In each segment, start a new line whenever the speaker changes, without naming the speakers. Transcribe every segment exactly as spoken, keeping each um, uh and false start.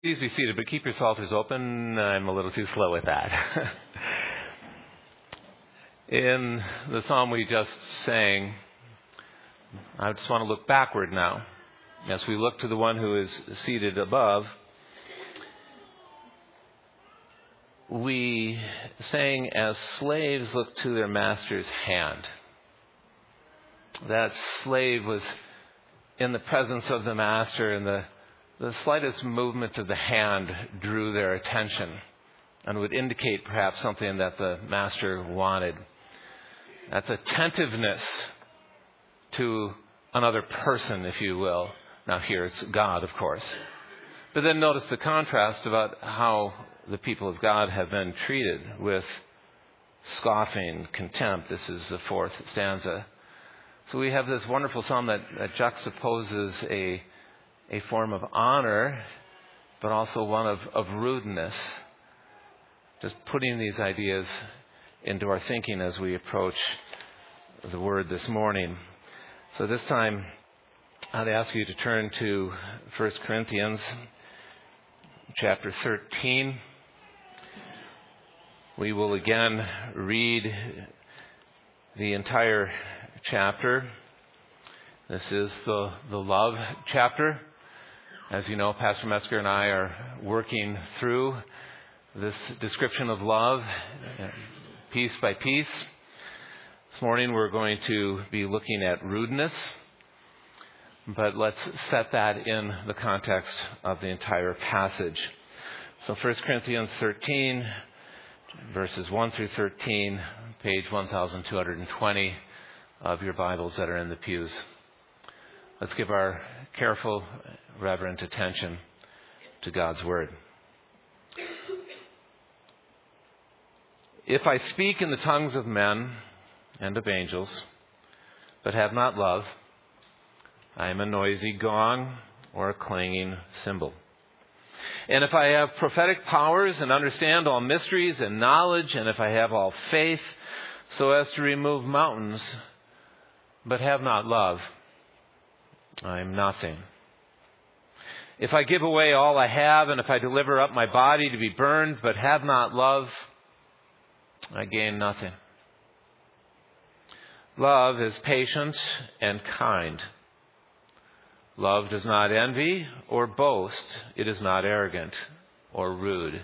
Please be seated, but keep your psalters open. I'm a little too slow with that. In the psalm we just sang, I just want to look backward now. As we look to the one who is seated above, we sang as slaves look to their master's hand. That slave was in the presence of the master, and the The slightest movement of the hand drew their attention and would indicate perhaps something that the master wanted. That's attentiveness to another person, if you will. Now here it's God, of course. But then notice the contrast about how the people of God have been treated with scoffing, contempt. This is the fourth stanza. So we have this wonderful psalm that, that juxtaposes a a form of honor, but also one of, of rudeness. Just putting these ideas into our thinking as we approach the Word this morning. So this time, I'd ask you to turn to First Corinthians chapter thirteen. We will again read the entire chapter. This is the, the love chapter. As you know, Pastor Metzger and I are working through this description of love piece by piece. This morning we're going to be looking at rudeness, but let's set that in the context of the entire passage. So First Corinthians thirteen, verses one through thirteen, page one thousand two hundred twenty of your Bibles that are in the pews. Let's give our careful, reverent attention to God's Word. If I speak in the tongues of men and of angels, but have not love, I am a noisy gong or a clanging cymbal. And if I have prophetic powers and understand all mysteries and knowledge, and if I have all faith so as to remove mountains, but have not love, I am nothing. If I give away all I have, and if I deliver up my body to be burned, but have not love, I gain nothing. Love is patient and kind. Love does not envy or boast. It is not arrogant or rude.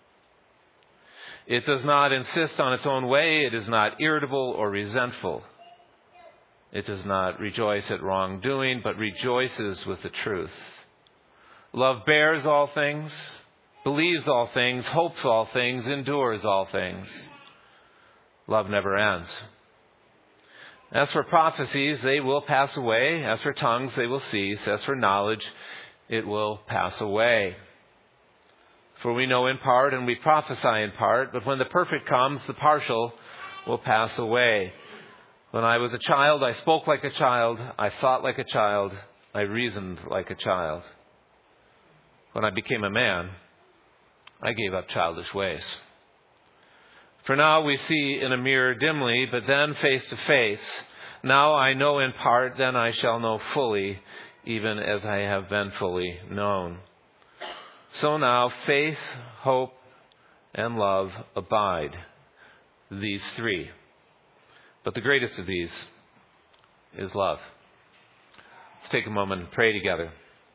It does not insist on its own way. It is not irritable or resentful. It does not rejoice at wrongdoing, but rejoices with the truth. Love bears all things, believes all things, hopes all things, endures all things. Love never ends. As for prophecies, they will pass away. As for tongues, they will cease. As for knowledge, it will pass away. For we know in part and we prophesy in part, but when the perfect comes, the partial will pass away. When I was a child, I spoke like a child, I thought like a child, I reasoned like a child. When I became a man, I gave up childish ways. For now we see in a mirror dimly, but then face to face. Now I know in part, then I shall know fully, even as I have been fully known. So now faith, hope, and love abide, these three. But the greatest of these is love. Let's take a moment and pray together.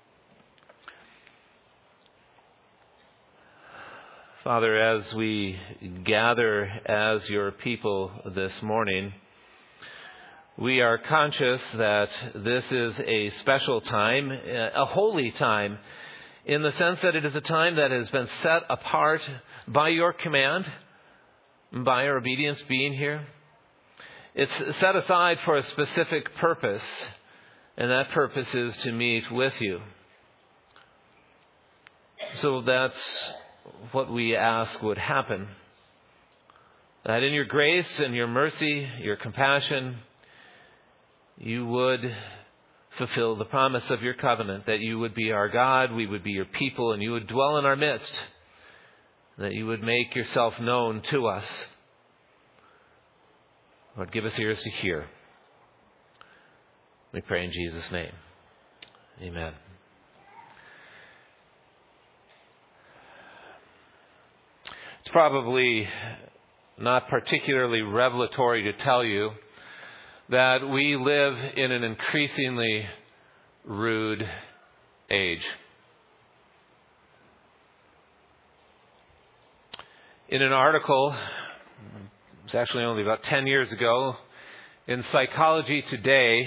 Father, as we gather as your people this morning, we are conscious that this is a special time, a holy time, in the sense that it is a time that has been set apart by your command, by our obedience being here. It's set aside for a specific purpose, and that purpose is to meet with you. So that's what we ask would happen. That in your grace and your mercy, your compassion, you would fulfill the promise of your covenant, that you would be our God, we would be your people, and you would dwell in our midst, that you would make yourself known to us. Lord, give us ears to hear. We pray in Jesus' name. Amen. probably not particularly revelatory to tell you that we live in an increasingly rude age. In an article, it was actually only about ten years ago, in Psychology Today,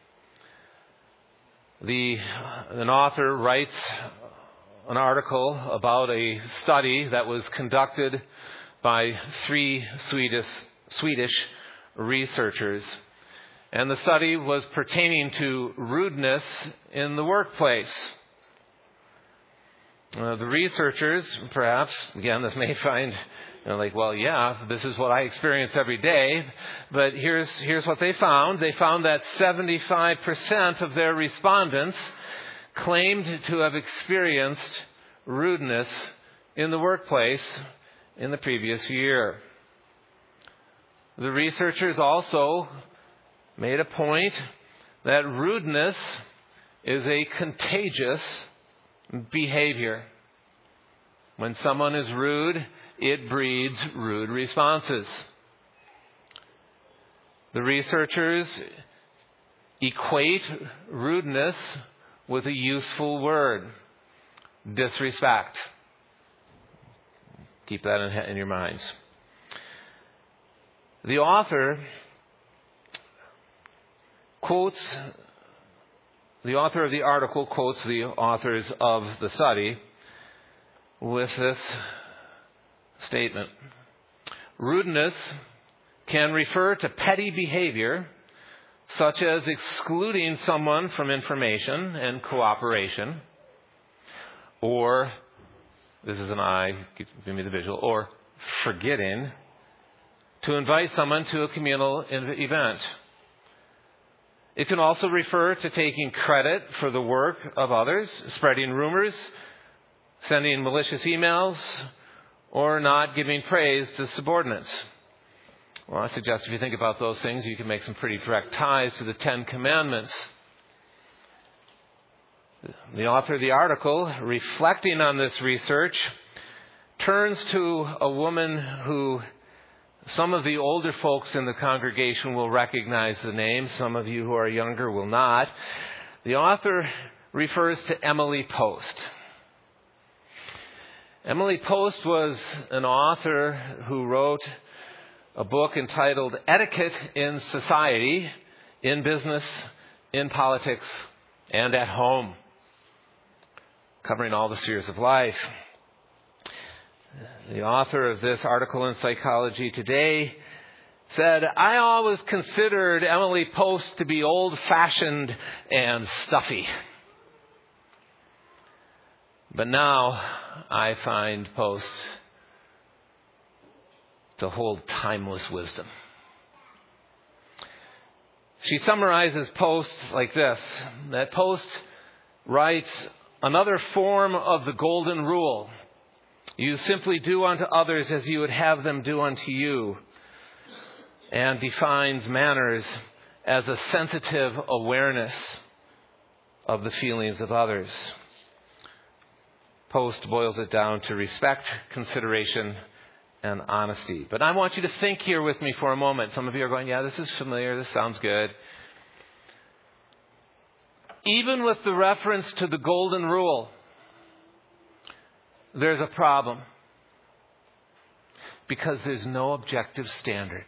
the an author writes an article about a study that was conducted by three Swedish, Swedish researchers. And the study was pertaining to rudeness in the workplace. Uh, the researchers, perhaps, again, this may find, you know, like, well, yeah, this is what I experience every day. But here's here's what they found. They found that seventy-five percent of their respondents claimed to have experienced rudeness in the workplace in the previous year. The researchers also made a point that rudeness is a contagious behavior. When someone is rude, it breeds rude responses. The researchers equate rudeness with a useful word: disrespect. Keep that in, in your minds. The author quotes, the author of the article quotes the authors of the study with this statement: rudeness can refer to petty behavior such as excluding someone from information and cooperation, or, this is an I, give me the visual, or forgetting to invite someone to a communal event. It can also refer to taking credit for the work of others, spreading rumors, sending malicious emails, or not giving praise to subordinates. Well, I suggest if you think about those things, you can make some pretty direct ties to the Ten Commandments. The author of the article, reflecting on this research, turns to a woman who some of the older folks in the congregation will recognize the name. Some of you who are younger will not. The author refers to Emily Post. Emily Post was an author who wrote a book entitled Etiquette in Society, in Business, in Politics, and at Home, covering all the spheres of life. The author of this article in Psychology Today said, "I always considered Emily Post to be old-fashioned and stuffy. But now I find Post to hold timeless wisdom." She summarizes Post like this, that Post writes, "Another form of the golden rule. You simply do unto others as you would have them do unto you," and defines manners as a sensitive awareness of the feelings of others. Post boils it down to respect, consideration, and honesty. But I want you to think here with me for a moment. Some of you are going, yeah, this is familiar, this sounds good. Even with the reference to the golden rule, there's a problem, because there's no objective standard.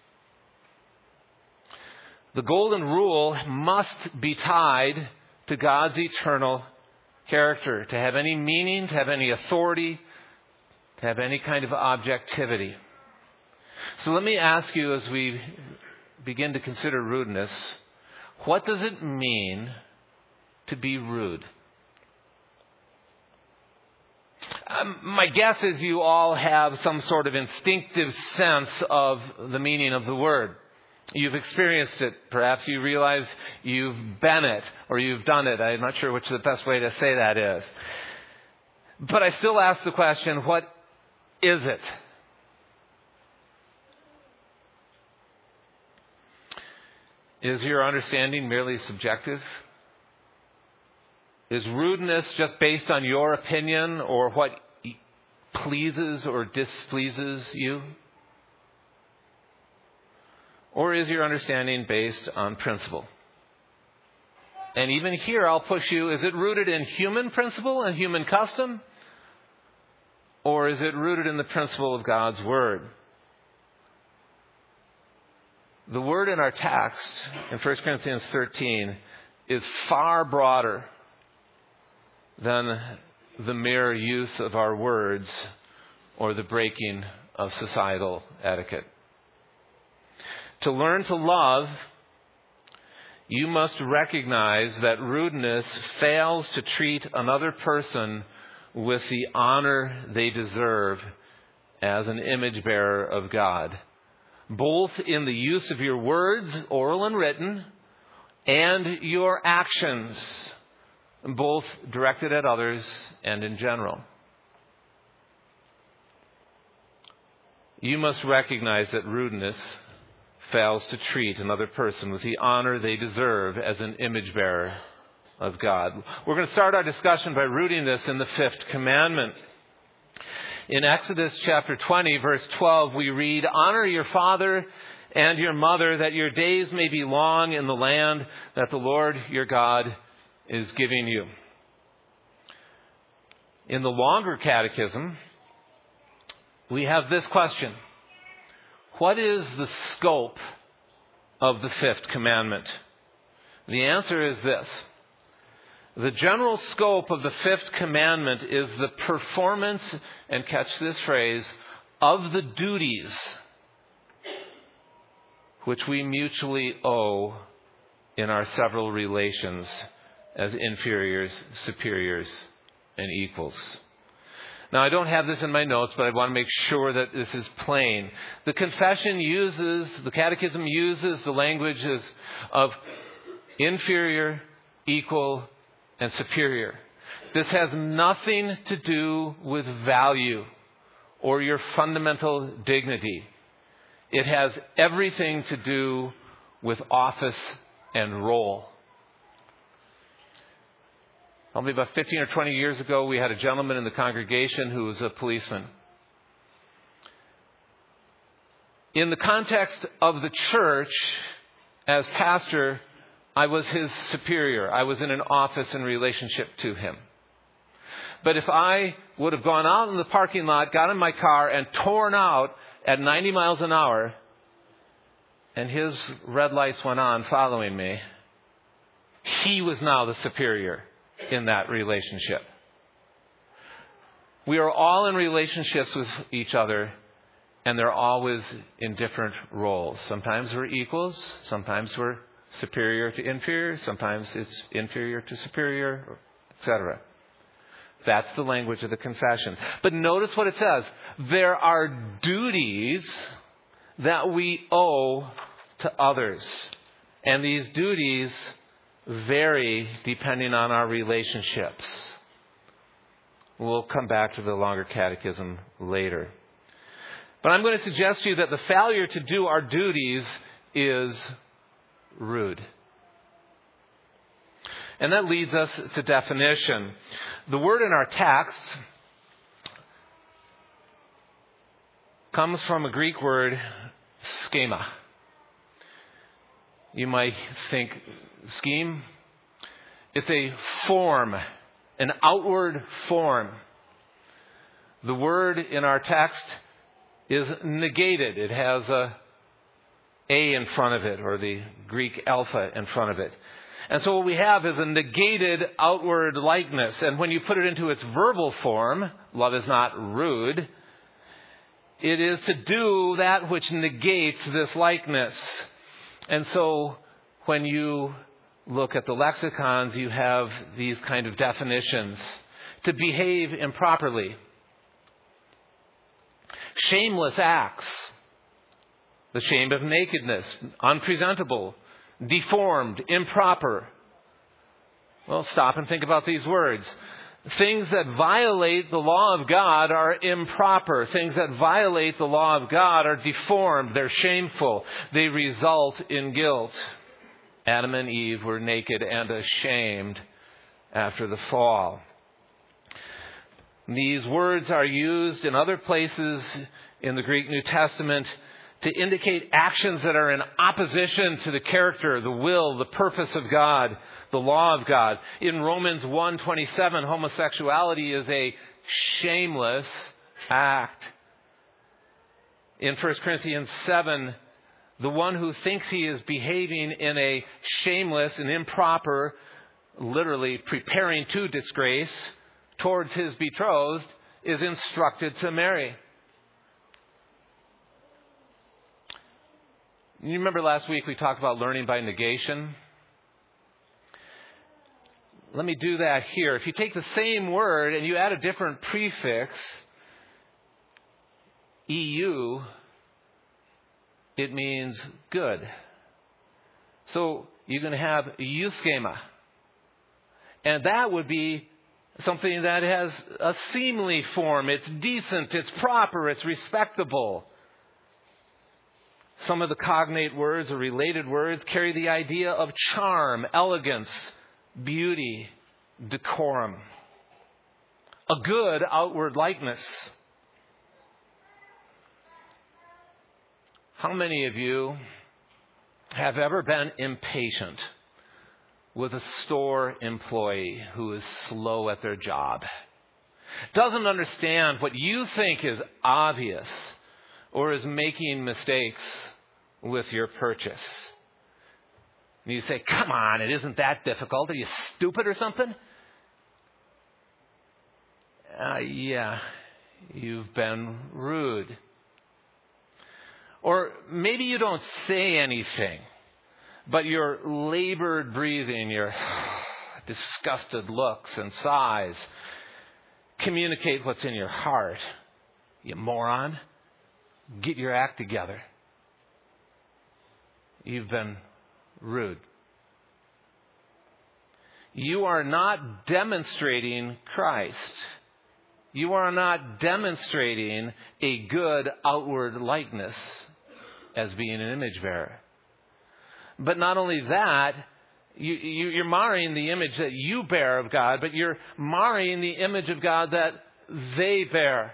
The golden rule must be tied to God's eternal character, to have any meaning, to have any authority, to have any kind of objectivity. So let me ask you, as we begin to consider rudeness, what does it mean to be rude? Um, my guess is you all have some sort of instinctive sense of the meaning of the word. You've experienced it. Perhaps you realize you've been it or you've done it. I'm not sure which the best way to say that is. But I still ask the question, what is it? Is your understanding merely subjective? Is rudeness just based on your opinion or what pleases or displeases you? Or is your understanding based on principle? And even here, I'll push you, is it rooted in human principle and human custom? Or is it rooted in the principle of God's Word? The word in our text in First Corinthians thirteen is far broader than the mere use of our words or the breaking of societal etiquette. To learn to love, you must recognize that rudeness fails to treat another person with the honor they deserve as an image bearer of God, both in the use of your words, oral and written, and your actions, both directed at others and in general. You must recognize that rudeness fails to treat another person with the honor they deserve as an image bearer of God. We're going to start our discussion by rooting this in the fifth commandment. In Exodus chapter twenty, verse twelve, we read, "Honor your father and your mother, that your days may be long in the land that the Lord your God is giving you." In the longer catechism, we have this question: what is the scope of the fifth commandment? The answer is this: the general scope of the fifth commandment is the performance, and catch this phrase, of the duties which we mutually owe in our several relations as inferiors, superiors, and equals. Now, I don't have this in my notes, but I want to make sure that this is plain. The confession uses, the catechism uses the languages of inferior, equal, and superior. This has nothing to do with value or your fundamental dignity. It has everything to do with office and role. Probably about fifteen or twenty years ago, we had a gentleman in the congregation who was a policeman. In the context of the church, as pastor, I was his superior. I was in an office in relationship to him. But if I would have gone out in the parking lot, got in my car, and torn out at ninety miles an hour, and his red lights went on following me, he was now the superior in that relationship. We are all in relationships with each other, and they're always in different roles. Sometimes we're equals, sometimes we're superior to inferior, sometimes it's inferior to superior, et cetera. That's the language of the confession. But notice what it says. There are duties that we owe to others. And these duties vary depending on our relationships. We'll come back to the longer catechism later. But I'm going to suggest to you that the failure to do our duties is rude. And that leads us to definition. The word in our text comes from a Greek word, schema. You might think, scheme? It's a form, an outward form. The word in our text is negated. It has a A in front of it, or the Greek alpha in front of it. And so what we have is a negated outward likeness. And when you put it into its verbal form, love is not rude, it is to do that which negates this likeness. And so when you look at the lexicons, you have these kind of definitions. To behave improperly. Shameless acts. The shame of nakedness. Unpresentable. Deformed. Improper. Well, stop and think about these words. Things that violate the law of God are improper. Things that violate the law of God are deformed. They're shameful. They result in guilt. Adam and Eve were naked and ashamed after the fall. These words are used in other places in the Greek New Testament to indicate actions that are in opposition to the character, the will, the purpose of God, the law of God. In Romans one twenty-seven, homosexuality is a shameless act. In First Corinthians seven, the one who thinks he is behaving in a shameless and improper, literally preparing to disgrace, towards his betrothed, is instructed to marry. You remember last week we talked about learning by negation? Let me do that here. If you take the same word and you add a different prefix, E U, it means good. So you're going to have euschema. And that would be something that has a seemly form. It's decent, it's proper, it's respectable. Some of the cognate words or related words carry the idea of charm, elegance, beauty, decorum. A good outward likeness. How many of you have ever been impatient with a store employee who is slow at their job, doesn't understand what you think is obvious, or is making mistakes with your purchase? And you say, come on, it isn't that difficult. Are you stupid or something? Uh, yeah, you've been rude. Or maybe you don't say anything, but your labored breathing, your disgusted looks and sighs communicate what's in your heart. You moron. Get your act together. You've been rude. You are not demonstrating Christ. You are not demonstrating a good outward likeness as being an image bearer. But not only that, you, you, you're marring the image that you bear of God, but you're marring the image of God that they bear.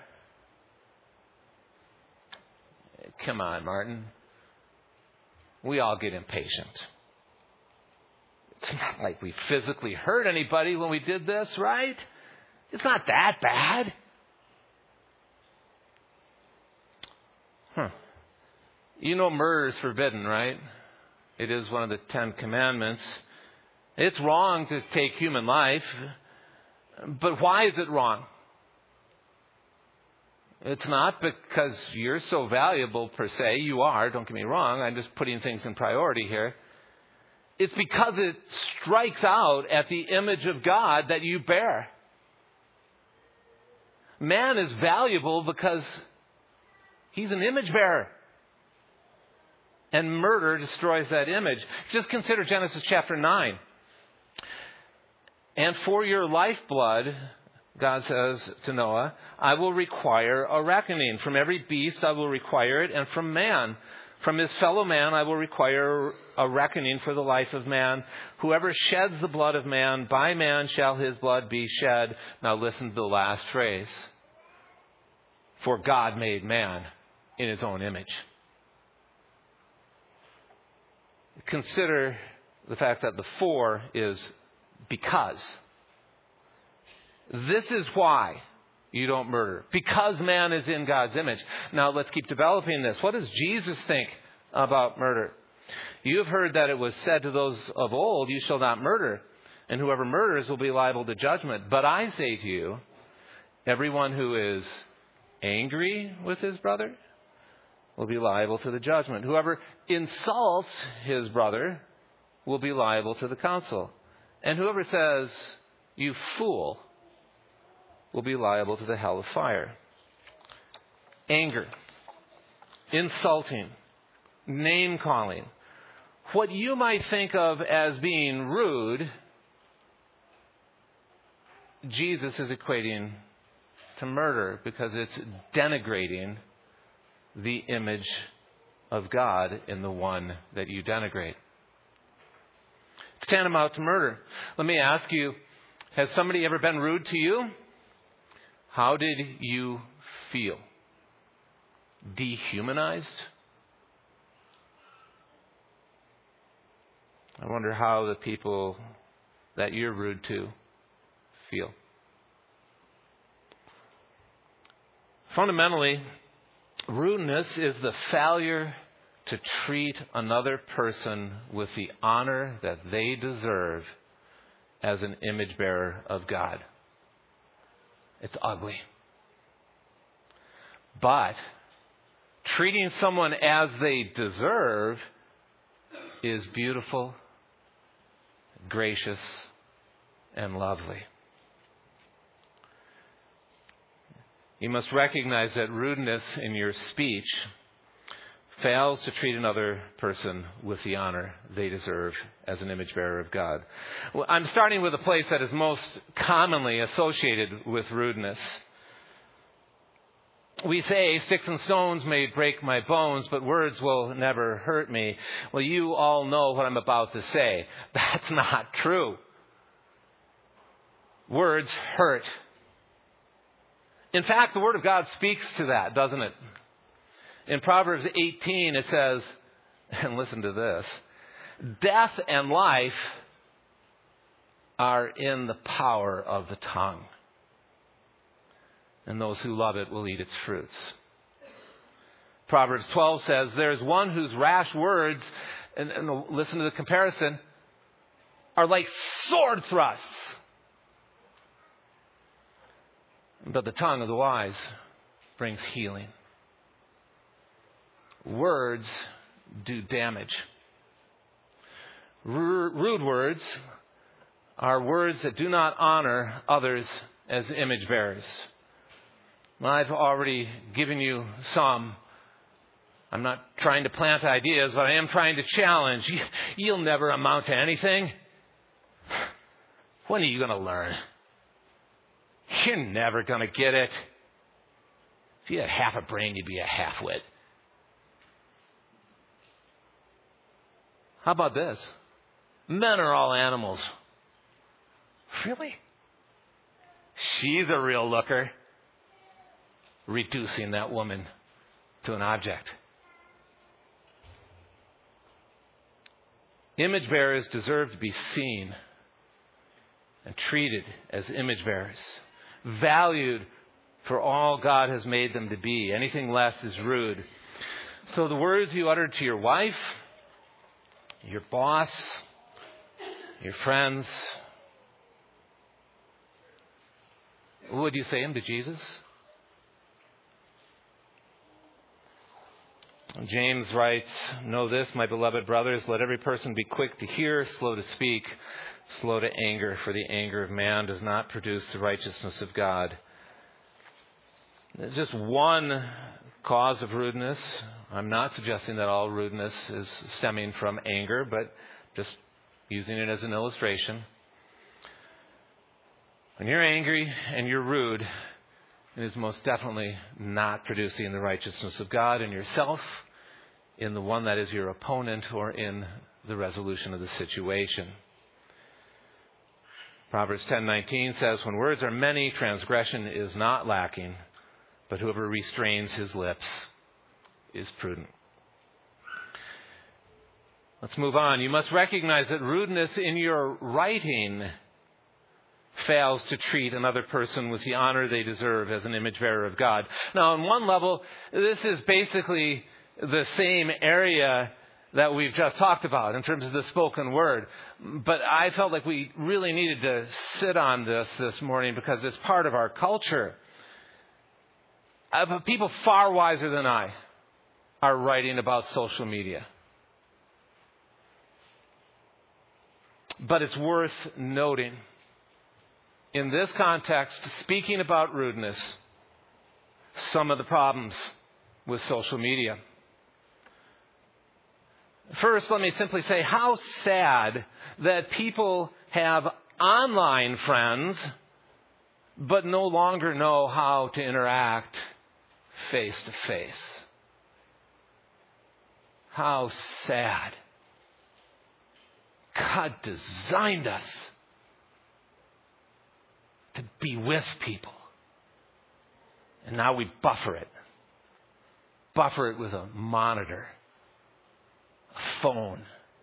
Come on, Martin. We all get impatient. It's not like we physically hurt anybody when we did this, right? It's not that bad. Huh. You know murder is forbidden, right? It is one of the Ten Commandments. It's wrong to take human life. But why is it wrong? It's not because you're so valuable per se. You are, don't get me wrong. I'm just putting things in priority here. It's because it strikes out at the image of God that you bear. Man is valuable because he's an image bearer. And murder destroys that image. Just consider Genesis chapter nine. And for your lifeblood, God says to Noah, I will require a reckoning. From every beast I will require it, and from man, from his fellow man, I will require a reckoning for the life of man. Whoever sheds the blood of man, by man shall his blood be shed. Now listen to the last phrase. For God made man in his own image. Consider the fact that the for is because. This is why you don't murder. Because man is in God's image. Now let's keep developing this. What does Jesus think about murder? You have heard that it was said to those of old, you shall not murder, and whoever murders will be liable to judgment. But I say to you, everyone who is angry with his brother will be liable to the judgment. Whoever insults his brother will be liable to the council. And whoever says, you fool, will be liable to the hell of fire. Anger, insulting, name-calling. What you might think of as being rude, Jesus is equating to murder because it's denigrating the image of God in the one that you denigrate. It's tantamount to murder. Let me ask you, has somebody ever been rude to you? How did you feel? Dehumanized? I wonder how the people that you're rude to feel. Fundamentally, rudeness is the failure to treat another person with the honor that they deserve as an image bearer of God. It's ugly. But treating someone as they deserve is beautiful, gracious, and lovely. You must recognize that rudeness in your speech fails to treat another person with the honor they deserve as an image bearer of God. Well, I'm starting with a place that is most commonly associated with rudeness. We say, sticks and stones may break my bones, but words will never hurt me. Well, you all know what I'm about to say. That's not true. Words hurt. In fact, the Word of God speaks to that, doesn't it? In Proverbs eighteen, it says, and listen to this, death and life are in the power of the tongue, and those who love it will eat its fruits. Proverbs twelve says, there's one whose rash words, and, and listen to the comparison, are like sword thrusts. But the tongue of the wise brings healing. Words do damage. Rude words are words that do not honor others as image bearers. I've already given you some. I'm not trying to plant ideas, but I am trying to challenge. You'll never amount to anything. When are you going to learn? You're never going to get it. If you had half a brain, you'd be a half-wit. How about this? Men are all animals. Really? She's a real looker. Reducing that woman to an object. Image bearers deserve to be seen and treated as image bearers. Valued for all God has made them to be. Anything less is rude. So the words you uttered to your wife, your boss, your friends, would you say them to Jesus? James writes, know this, my beloved brothers, let every person be quick to hear, slow to speak, slow to anger, for the anger of man does not produce the righteousness of God. There's just one cause of rudeness. I'm not suggesting that all rudeness is stemming from anger, but just using it as an illustration. When you're angry and you're rude, it is most definitely not producing the righteousness of God in yourself, in the one that is your opponent, or in the resolution of the situation. Proverbs ten nineteen says, when words are many, transgression is not lacking, but whoever restrains his lips is prudent. Let's move on. You must recognize that rudeness in your writing fails to treat another person with the honor they deserve as an image bearer of God. Now, on one level, this is basically the same area that we've just talked about in terms of the spoken word. But I felt like we really needed to sit on this this morning because it's part of our culture. Uh, people far wiser than I are writing about social media. But it's worth noting, in this context, speaking about rudeness, some of the problems with social media. First, let me simply say how sad that people have online friends but no longer know how to interact face to face. How sad. God designed us to be with people, And now we buffer it. Buffer it with a monitor, a phone.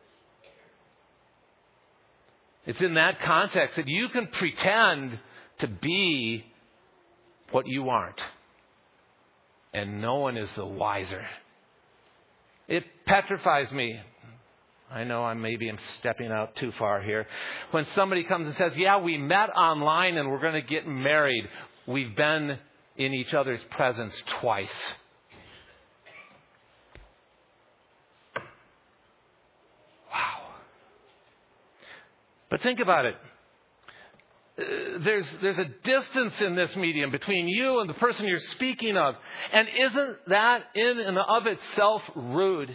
It's in that context that you can pretend to be what you aren't. And no one is the wiser. It petrifies me. I know I maybe am stepping out too far here. When somebody comes and says, yeah, we met online and we're going to get married. We've been in each other's presence twice. Wow. But think about it. Uh, there's, there's a distance in this medium between you and the person you're speaking of. And isn't that in and of itself rude?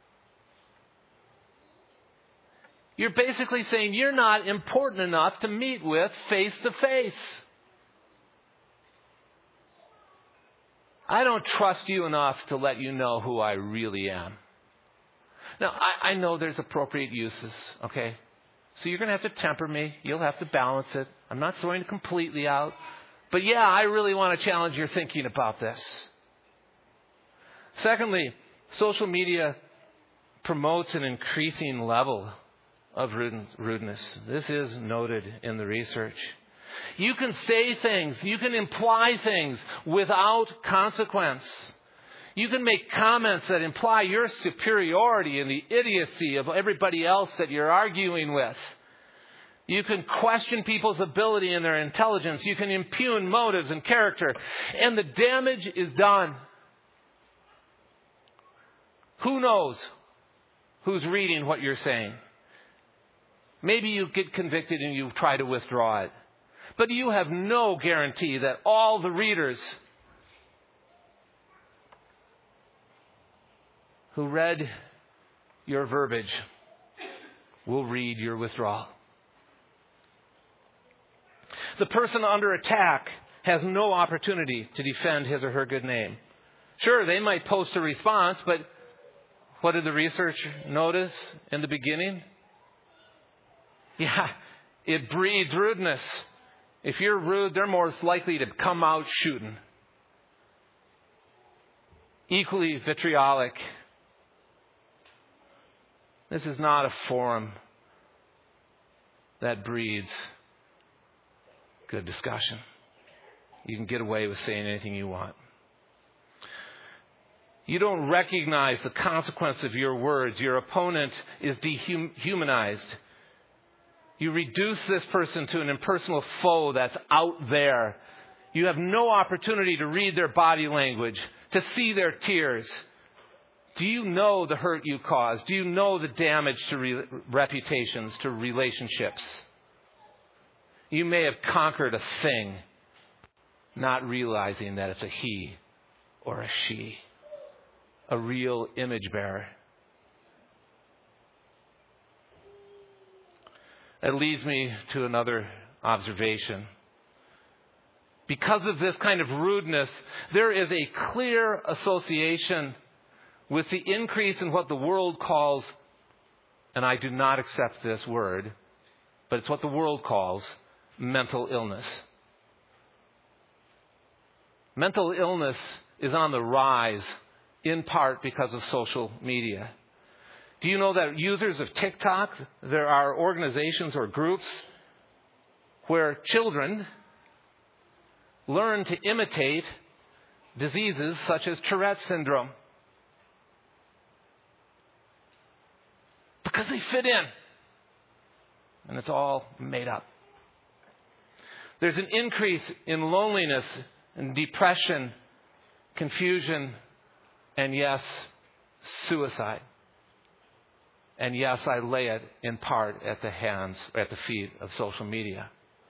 You're basically saying you're not important enough to meet with face to face. I don't trust you enough to let you know who I really am. Now, I, I know there's appropriate uses, okay? So you're going to have to temper me. You'll have to balance it. I'm not throwing it completely out. But yeah, I really want to challenge your thinking about this. Secondly, social media promotes an increasing level of rudeness. This is noted in the research. You can say things, you can imply things without consequence. You can make comments that imply your superiority and the idiocy of everybody else that you're arguing with. You can question people's ability and their intelligence. You can impugn motives and character. And the damage is done. Who knows who's reading what you're saying? Maybe you get convicted and you try to withdraw it. But you have no guarantee that all the readers who read your verbiage will read your withdrawal. The person under attack has no opportunity to defend his or her good name. Sure, they might post a response, but what did the research notice in the beginning? Yeah, it breeds rudeness. If you're rude, they're more likely to come out shooting. Equally vitriolic. This is not a forum that breeds good discussion. You can get away with saying anything you want. You don't recognize the consequence of your words. Your opponent is dehumanized. You reduce this person to an impersonal foe that's out there. You have no opportunity to read their body language, to see their tears. Do you know the hurt you cause? Do you know the damage to re- reputations, to relationships? You may have conquered a thing, not realizing that it's a he or a she, a real image bearer. That leads me to another observation. Because of this kind of rudeness, there is a clear association with the increase in what the world calls, and I do not accept this word, but it's what the world calls mental illness. Mental illness is on the rise, in part because of social media. Do you know that users of TikTok, there are organizations or groups where children learn to imitate diseases such as Tourette's syndrome because they fit in. And it's all made up. There's an increase in loneliness and depression, confusion, and yes, suicide. And yes, I lay it in part at the hands, or at the feet of social media.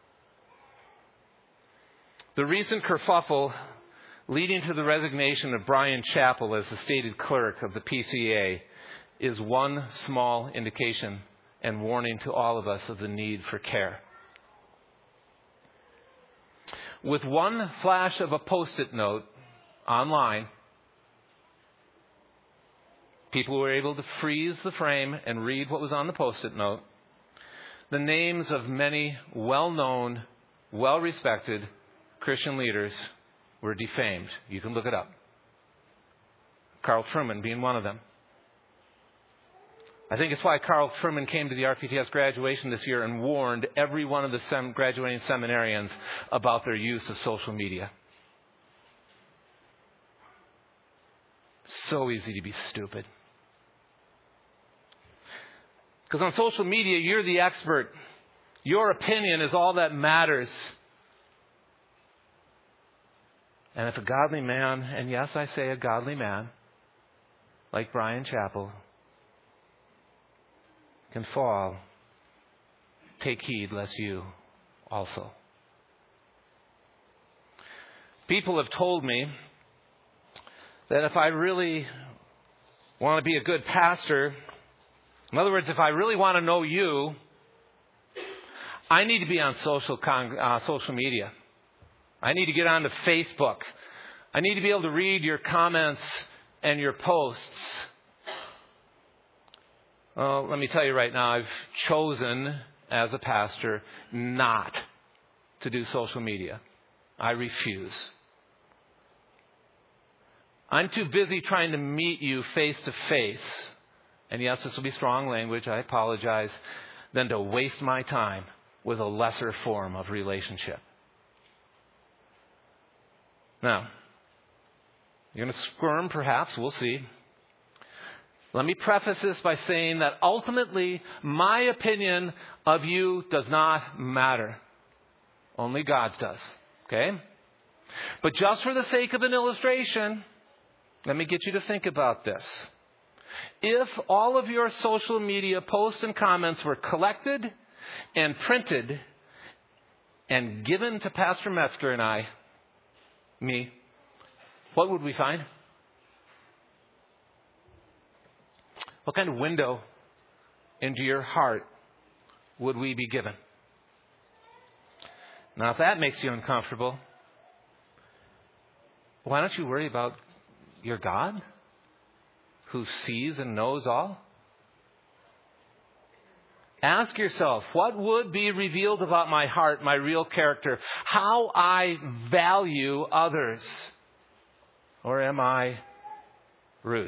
The recent kerfuffle leading to the resignation of Brian Chappell as the stated clerk of the P C A is one small indication and warning to all of us of the need for care. With one flash of a Post-it note online, people were able to freeze the frame and read what was on the Post-it note. The names of many well-known, well-respected Christian leaders were defamed. You can look it up. Carl Trueman being one of them. I think it's why Carl Trueman came to the R P T S graduation this year and warned every one of the sem- graduating seminarians about their use of social media. So easy to be stupid. Because on social media, you're the expert. Your opinion is all that matters. And if a godly man, and yes, I say a godly man, like Bryan Chapell, can fall, take heed lest you also. People have told me that if I really want to be a good pastor, in other words, if I really want to know you, I need to be on social con- uh, social media. I need to get onto Facebook. I need to be able to read your comments and your posts. Well, let me tell you right now, I've chosen as a pastor not to do social media. I refuse. I'm too busy trying to meet you face to face. And yes, this will be strong language, I apologize, than to waste my time with a lesser form of relationship. Now, you're going to squirm perhaps, we'll see. Let me preface this by saying that ultimately, my opinion of you does not matter. Only God's does. Okay? But just for the sake of an illustration, let me get you to think about this. If all of your social media posts and comments were collected and printed and given to Pastor Metzger and I, me, what would we find? What kind of window into your heart would we be given? Now, if that makes you uncomfortable, why don't you worry about your God who sees and knows all? Ask yourself, what would be revealed about my heart, my real character, how I value others? Or am I rude?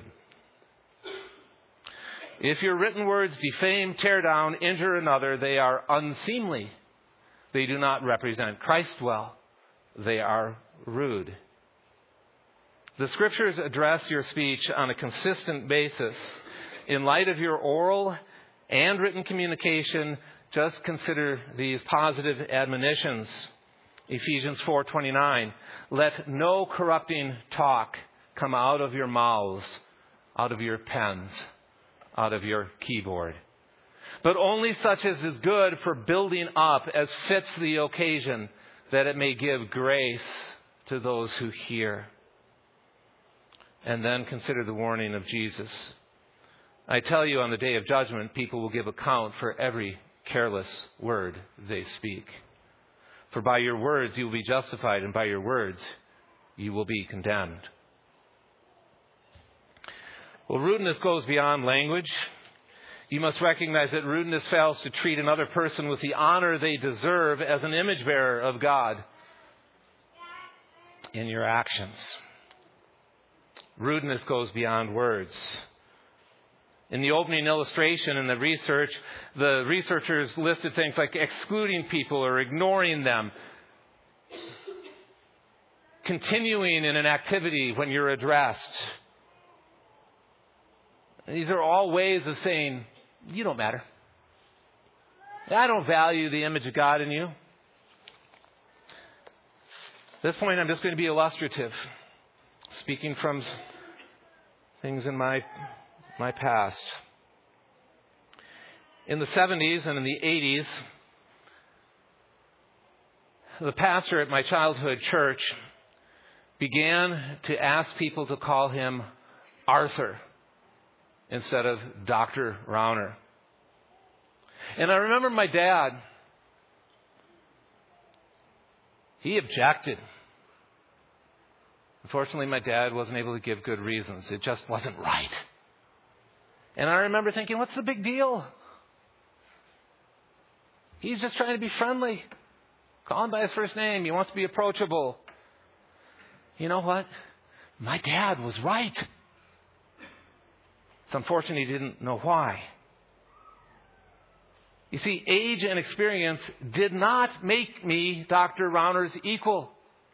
If your written words defame, tear down, injure another, they are unseemly. They do not represent Christ well. They are rude. The Scriptures address your speech on a consistent basis. In light of your oral and written communication, just consider these positive admonitions. Ephesians four twenty-nine, let no corrupting talk come out of your mouths, out of your pens, out of your keyboard, but only such as is good for building up as fits the occasion, that it may give grace to those who hear. And then consider the warning of Jesus. I tell you, on the day of judgment, people will give account for every careless word they speak. For by your words you will be justified, and by your words you will be condemned. Well, rudeness goes beyond language. You must recognize that rudeness fails to treat another person with the honor they deserve as an image bearer of God in your actions. Rudeness goes beyond words. In the opening illustration in the research, the researchers listed things like excluding people or ignoring them, continuing in an activity when you're addressed. These are all ways of saying, you don't matter. I don't value the image of God in you. At this point, I'm just going to be illustrative, speaking from things in my my past. In the seventies and in the eighties, the pastor at my childhood church began to ask people to call him Arthur instead of Doctor Rauner. And I remember my dad, he objected. Unfortunately, my dad wasn't able to give good reasons. It just wasn't right. And I remember thinking, what's the big deal? He's just trying to be friendly. Call him by his first name. He wants to be approachable. you know what? My dad was right. It's unfortunate he didn't know why. You see, age and experience did not make me, Doctor Rauner's equal.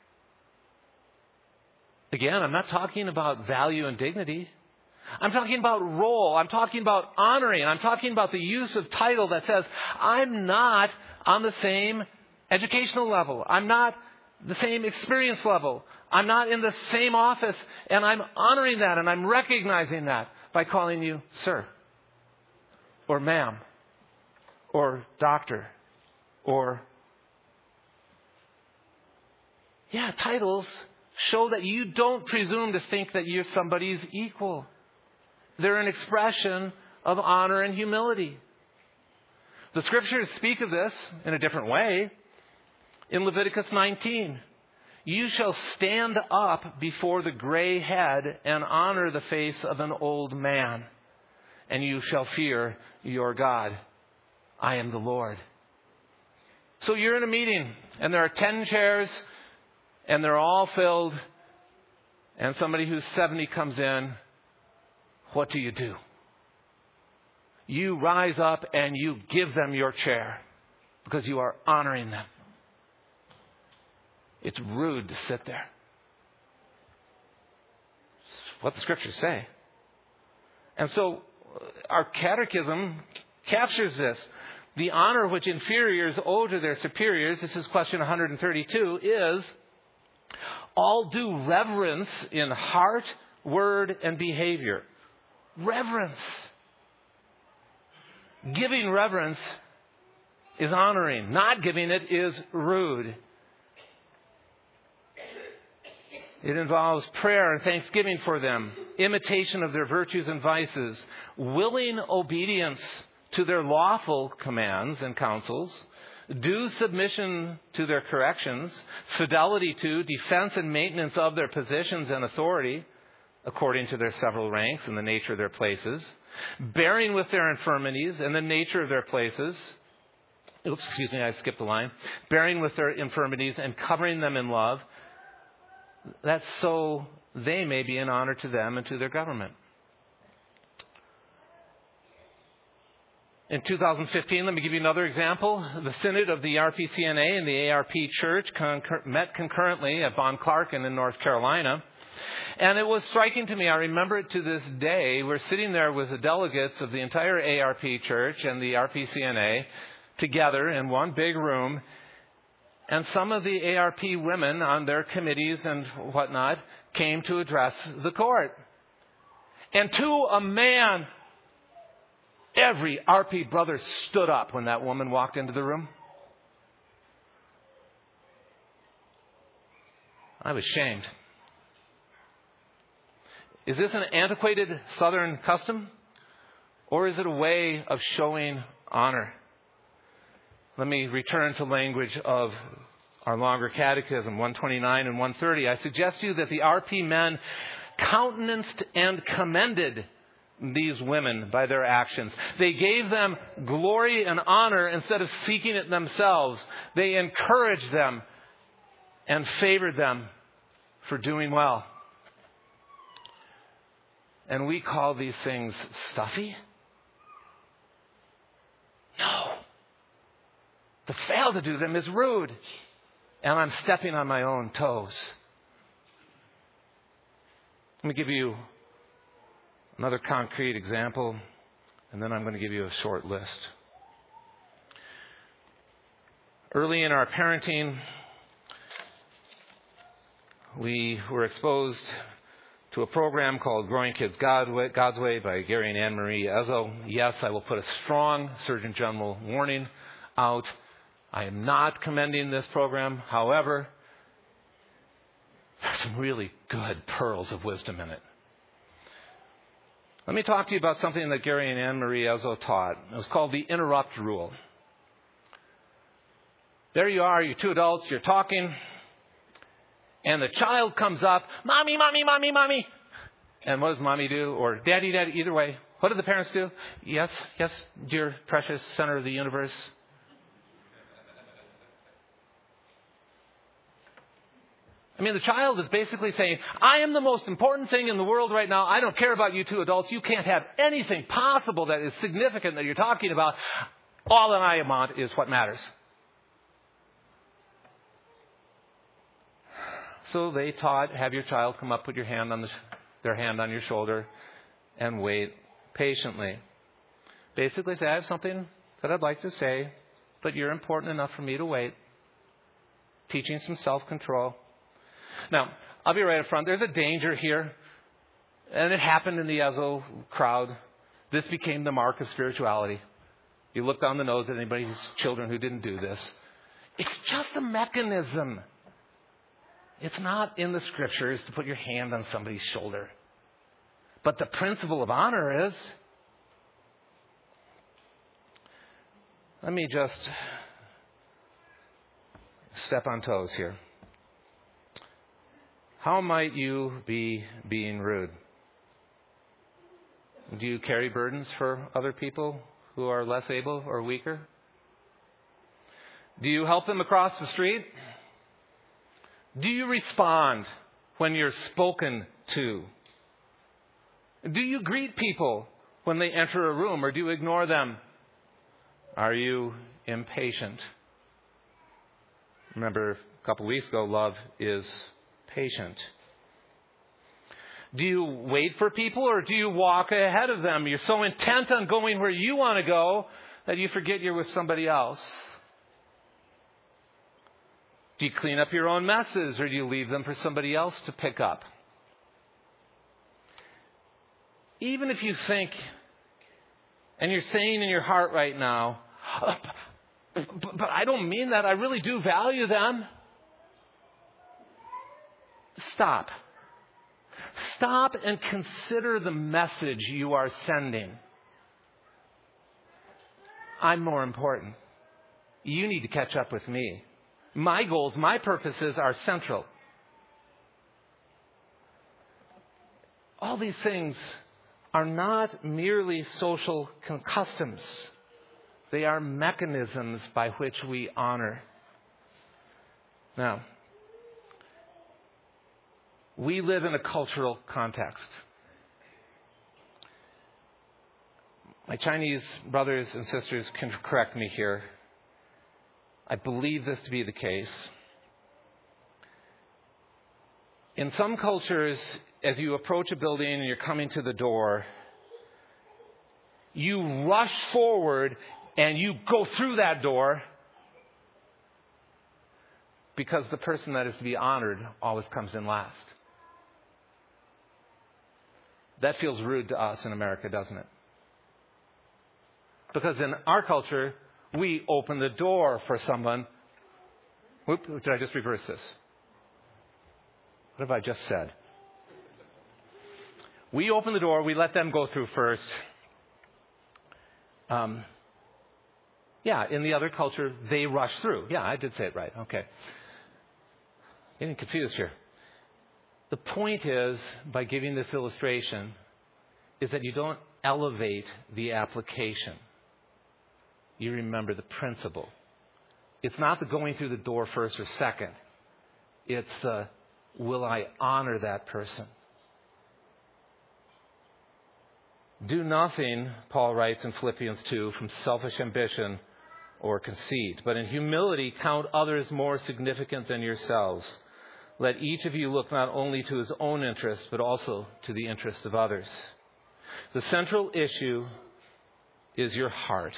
Again, I'm not talking about value and dignity. I'm talking about role. I'm talking about honoring. I'm talking about the use of title that says, I'm not on the same educational level. I'm not the same experience level. I'm not in the same office. And I'm honoring that and I'm recognizing that by calling you sir or ma'am or doctor or... Yeah, titles show that you don't presume to think that you're somebody's equal. They're an expression of honor and humility. The Scriptures speak of this in a different way. In Leviticus nineteen, you shall stand up before the gray head and honor the face of an old man, and you shall fear your God. I am the Lord. So you're in a meeting, and there are ten chairs, and they're all filled, and somebody who's seventy comes in. What do you do? You rise up and you give them your chair because you are honoring them. It's rude to sit there. It's what the Scriptures say. And so our catechism captures this. The honor which inferiors owe to their superiors, this is question one hundred thirty-two, is all due reverence in heart, word, and behavior. Reverence. Giving reverence is honoring. Not giving it is rude. It involves prayer and thanksgiving for them, imitation of their virtues and vices, willing obedience to their lawful commands and counsels, due submission to their corrections, fidelity to, defense and maintenance of their positions and authority, according to their several ranks and the nature of their places, bearing with their infirmities and the nature of their places. Oops, excuse me, I skipped a line. Bearing with their infirmities and covering them in love. That's so they may be an honor to them and to their government. In two thousand fifteen, let me give you another example. The Synod of the R P C N A and the A R P Church concur- met concurrently at Bon Clarkin in North Carolina. And it was striking to me. I remember it to this day. We're sitting there with the delegates of the entire A R P Church and the R P C N A together in one big room. And some of the A R P women on their committees and whatnot came to address the court. And to a man, every R P brother stood up when that woman walked into the room. I was shamed. Is this an antiquated Southern custom? Or is it a way of showing honor? Let me return to language of our longer catechism, one twenty-nine and one thirty. I suggest to you that the R P men countenanced and commended these women by their actions. They gave them glory and honor instead of seeking it themselves. They encouraged them and favored them for doing well. And we call these things stuffy? No. To fail to do them is rude. And I'm stepping on my own toes. Let me give you another concrete example, and then I'm going to give you a short list. Early in our parenting, we were exposed to a program called Growing Kids God's Way by Gary and Anne Marie Ezzo. Yes, I will put a strong Surgeon General warning out. I am not commending this program. However, there's some really good pearls of wisdom in it. Let me talk to you about something that Gary and Anne Marie Ezzo taught. It was called the interrupt rule. There you are, you two adults, you're talking, and the child comes up, Mommy, Mommy, Mommy, Mommy. And what does Mommy do? Or Daddy, Daddy, either way. What do the parents do? Yes, yes, dear, precious center of the universe. I mean, the child is basically saying, I am the most important thing in the world right now. I don't care about you two adults. You can't have anything possible that is significant that you're talking about. All that I want is what matters. So they taught, have your child come up, put your hand on the, their hand on your shoulder, and wait patiently. Basically say, I have something that I'd like to say, but you're important enough for me to wait. Teaching some self-control. Now, I'll be right up front. There's a danger here. And it happened in the Ezo crowd. This became the mark of spirituality. You look down the nose at anybody's children who didn't do this. It's just a mechanism. It's not in the scriptures to put your hand on somebody's shoulder. But the principle of honor is. Let me just step on toes here. How might you be being rude? Do you carry burdens for other people who are less able or weaker? Do you help them across the street? Do you respond when you're spoken to? Do you greet people when they enter a room, or do you ignore them? Are you impatient? Remember, a couple weeks ago, love is patient. Do you wait for people, or do you walk ahead of them? You're so intent on going where you want to go that you forget you're with somebody else. Do you clean up your own messes, or do you leave them for somebody else to pick up? Even if you think, and you're saying in your heart right now, oh, but, but I don't mean that. I really do value them. Stop. Stop and consider the message you are sending. I'm more important. You need to catch up with me. My goals, my purposes are central. All these things are not merely social customs. They are mechanisms by which we honor. Now, we live in a cultural context. My Chinese brothers and sisters can correct me here. I believe this to be the case. In some cultures, as you approach a building and you're coming to the door, you rush forward and you go through that door because the person that is to be honored always comes in last. That feels rude to us in America, doesn't it? Because in our culture, we open the door for someone. Whoop, did I just reverse this? What have I just said? We open the door, we let them go through first. Um, yeah, in the other culture, they rush through. Yeah, I did say it right. Okay. Getting confused here. The point is, by giving this illustration, is that you don't elevate the application. You remember the principle. It's not the going through the door first or second. It's the, will I honor that person? Do nothing, Paul writes in Philippians two, from selfish ambition or conceit, but in humility count others more significant than yourselves. Let each of you look not only to his own interest, but also to the interest of others. The central issue is your heart.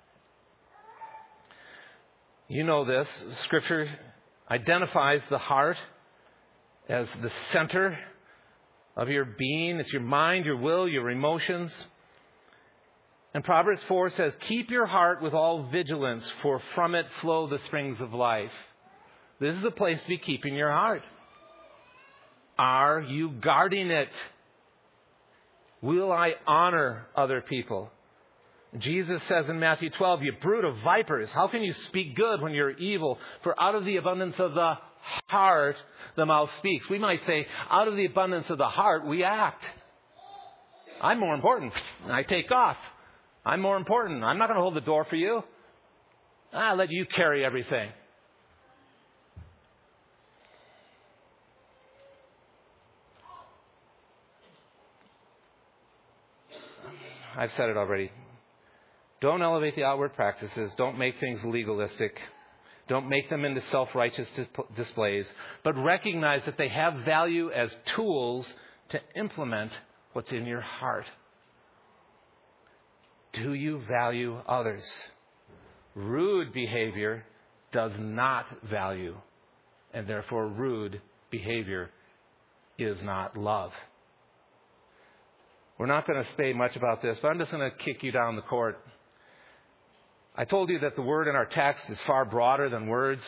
You know this. Scripture identifies the heart as the center of your being. It's your mind, your will, your emotions. And Proverbs four says, keep your heart with all vigilance, for from it flow the springs of life. This is a place to be keeping your heart. Are you guarding it? Will I honor other people? Jesus says in Matthew twelve, you brood of vipers, how can you speak good when you're evil? For out of the abundance of the heart, the mouth speaks. We might say, out of the abundance of the heart, we act. I'm more important. I take off. I'm more important. I'm not going to hold the door for you. I'll let you carry everything. I've said it already. Don't elevate the outward practices. Don't make things legalistic. Don't make them into self-righteous displays. But recognize that they have value as tools to implement what's in your heart. Do you value others? Rude behavior does not value, and therefore rude behavior is not love. We're not going to say much about this, but I'm just going to kick you down the court. I told you that the word in our text is far broader than words.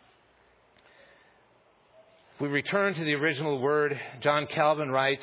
If we return to the original word, John Calvin writes,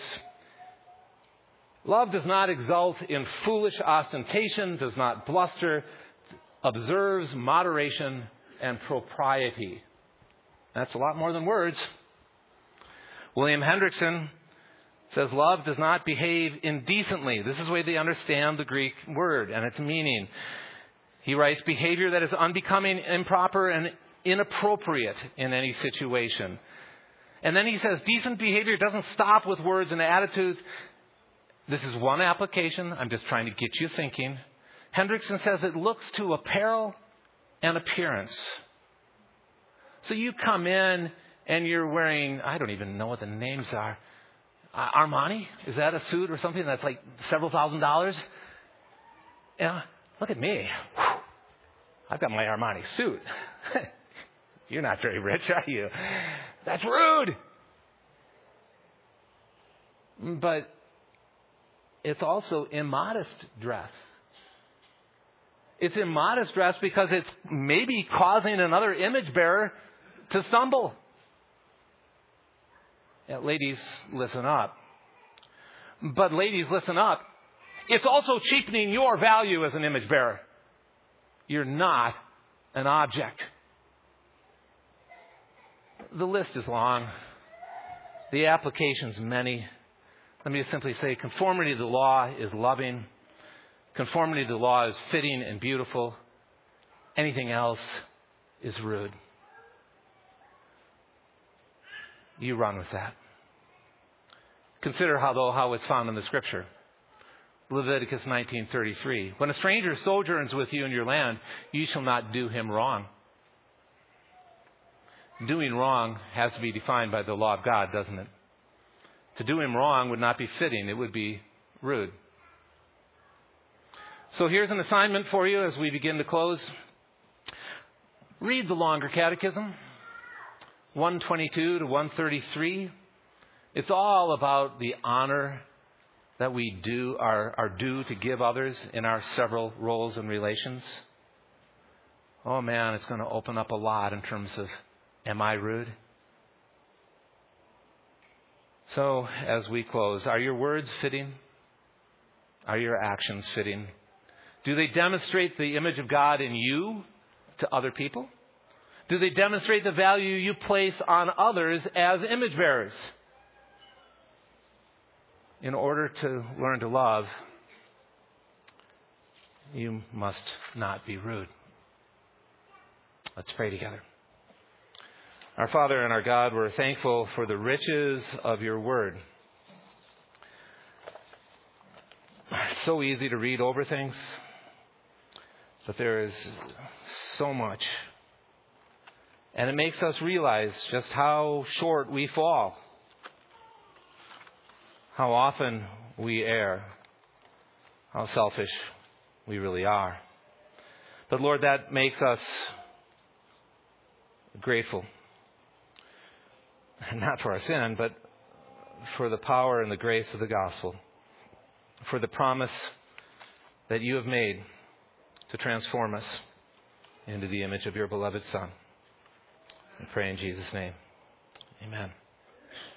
love does not exult in foolish ostentation, does not bluster, observes moderation and propriety. That's a lot more than words. William Hendrickson says love does not behave indecently. This is the way they understand the Greek word and its meaning. He writes, behavior that is unbecoming, improper, and inappropriate in any situation. And then he says, decent behavior doesn't stop with words and attitudes. This is one application. I'm just trying to get you thinking. Hendrickson says it looks to apparel and appearance. So you come in and you're wearing, I don't even know what the names are. Uh, Armani? Is that a suit or something that's like several thousand dollars? Yeah. Look at me. Whew. I've got my Armani suit. You're not very rich, are you? That's rude. But it's also immodest dress. It's immodest dress because it's maybe causing another image bearer to stumble. Yeah, ladies, listen up. But ladies, listen up. It's also cheapening your value as an image bearer. You're not an object. The list is long. The application's many. Let me just simply say conformity to the law is loving. Conformity to the law is fitting and beautiful. Anything else is rude. You run with that. Consider how, though, how it's found in the Scripture. Leviticus nineteen thirty-three. When a stranger sojourns with you in your land, you shall not do him wrong. Doing wrong has to be defined by the law of God, doesn't it? To do him wrong would not be fitting. It would be rude. So here's an assignment for you as we begin to close. Read the longer catechism, one twenty-two to one thirty-three. It's all about the honor that we do are, are due to give others in our several roles and relations. Oh man, it's going to open up a lot in terms of, am I rude? So as we close, are your words fitting? Are your actions fitting? Do they demonstrate the image of God in you to other people? Do they demonstrate the value you place on others as image bearers? In order to learn to love, you must not be rude. Let's pray together. Our Father and our God, we're thankful for the riches of your word. It's so easy to read over things, but there is so much. And it makes us realize just how short we fall. How often we err, how selfish we really are. But Lord, that makes us grateful. Not for our sin, but for the power and the grace of the gospel. For the promise that you have made to transform us into the image of your beloved Son. I pray in Jesus' name. Amen.